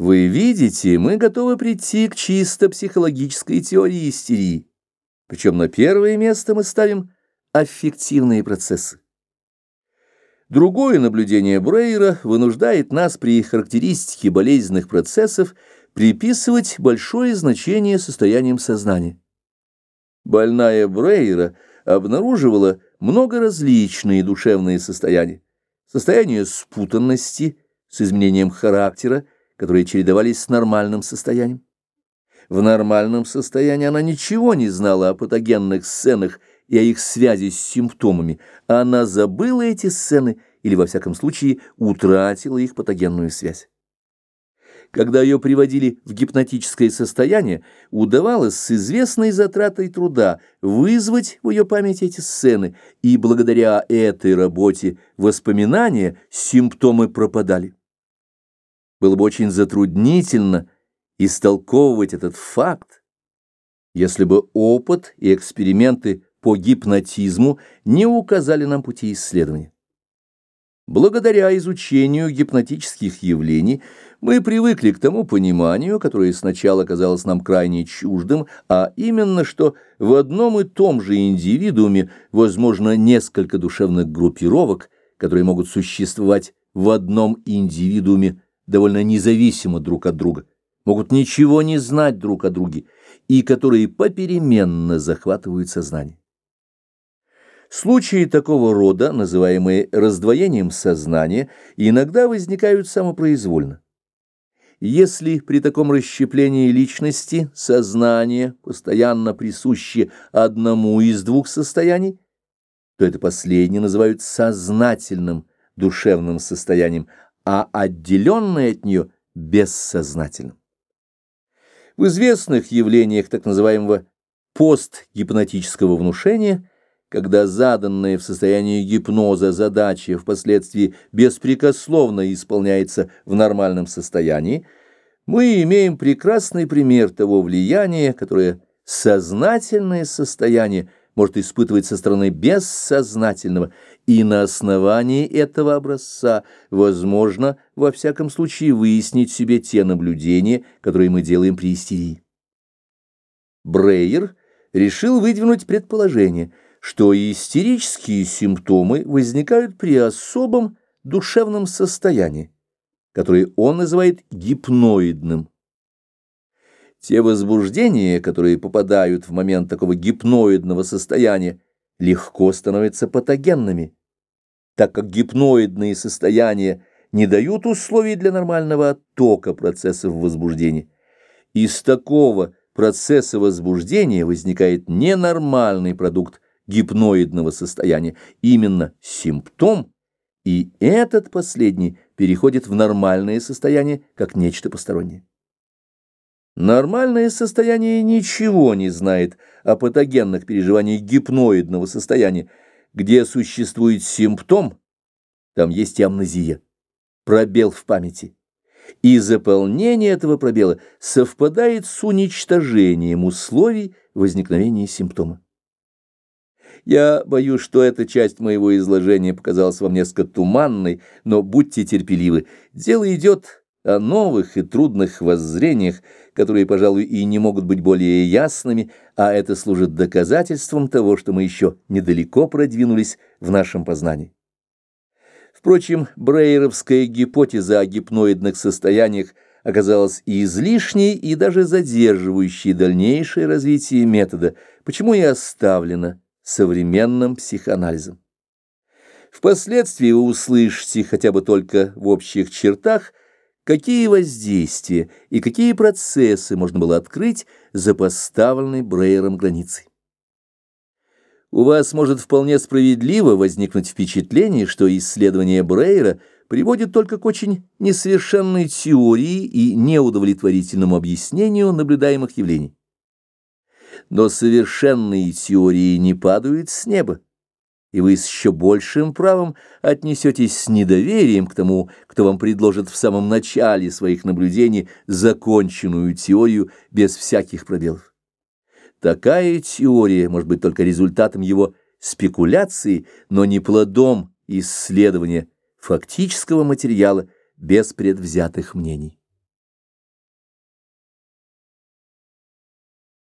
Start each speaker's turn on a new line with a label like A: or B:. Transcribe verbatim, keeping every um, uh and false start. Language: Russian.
A: Вы видите, мы готовы прийти к чисто психологической теории истерии. Причем на первое место мы ставим аффективные процессы. Другое наблюдение Брейера вынуждает нас при характеристике болезненных процессов приписывать большое значение состояниям сознания. Больная Брейера обнаруживала много различные душевные состояния. Состояние спутанности с изменением характера, которые чередовались с нормальным состоянием. В нормальном состоянии она ничего не знала о патогенных сценах и о их связи с симптомами, а она забыла эти сцены или, во всяком случае, утратила их патогенную связь. Когда ее приводили в гипнотическое состояние, удавалось с известной затратой труда вызвать в ее памяти эти сцены, и благодаря этой работе воспоминания, симптомы пропадали. Было бы очень затруднительно истолковывать этот факт, если бы опыт и эксперименты по гипнотизму не указали нам пути исследования. Благодаря изучению гипнотических явлений мы привыкли к тому пониманию, которое сначала казалось нам крайне чуждым, а именно, что в одном и том же индивидууме возможно несколько душевных группировок, которые могут существовать в одном индивидууме довольно независимо друг от друга, могут ничего не знать друг о друге, и которые попеременно захватывают сознание. Случаи такого рода, называемые раздвоением сознания, иногда возникают самопроизвольно. Если при таком расщеплении личности сознание постоянно присуще одному из двух состояний, то это последнее называют сознательным душевным состоянием, а отделенное от нее – бессознательным. В известных явлениях так называемого постгипнотического внушения, когда заданная в состоянии гипноза задача впоследствии беспрекословно исполняется в нормальном состоянии, мы имеем прекрасный пример того влияния, которое сознательное состояние может испытывать со стороны бессознательного, и на основании этого образца возможно, во всяком случае, выяснить себе те наблюдения, которые мы делаем при истерии. Брейер решил выдвинуть предположение, что истерические симптомы возникают при особом душевном состоянии, которое он называет гипноидным. Те возбуждения, которые попадают в момент такого гипноидного состояния, легко становятся патогенными, так как гипноидные состояния не дают условий для нормального оттока процессов возбуждения. Из такого процесса возбуждения возникает ненормальный продукт гипноидного состояния, именно симптом, и этот последний переходит в нормальное состояние как нечто постороннее. Нормальное состояние ничего не знает о патогенных переживаниях гипноидного состояния. Где существует симптом, там есть и амнезия, пробел в памяти. И заполнение этого пробела совпадает с уничтожением условий возникновения симптома. Я боюсь, что эта часть моего изложения показалась вам несколько туманной, но будьте терпеливы. Дело идет о новых и трудных воззрениях, которые, пожалуй, и не могут быть более ясными, а это служит доказательством того, что мы еще недалеко продвинулись в нашем познании. Впрочем, брейеровская гипотеза о гипноидных состояниях оказалась и излишней, и даже задерживающей дальнейшее развитие метода, почему и оставлена современным психоанализом. Впоследствии вы услышите хотя бы только в общих чертах, какие воздействия и какие процессы можно было открыть за поставленной Брейером границей. У вас может вполне справедливо возникнуть впечатление, что исследование Брейера приводит только к очень несовершенной теории и неудовлетворительному объяснению наблюдаемых явлений. Но совершенные теории не падают с неба, и вы с еще большим правом отнесетесь с недоверием к тому, кто вам предложит в самом начале своих наблюдений законченную теорию без всяких пробелов. Такая теория может быть только результатом его спекуляции, но не плодом исследования фактического материала без предвзятых мнений.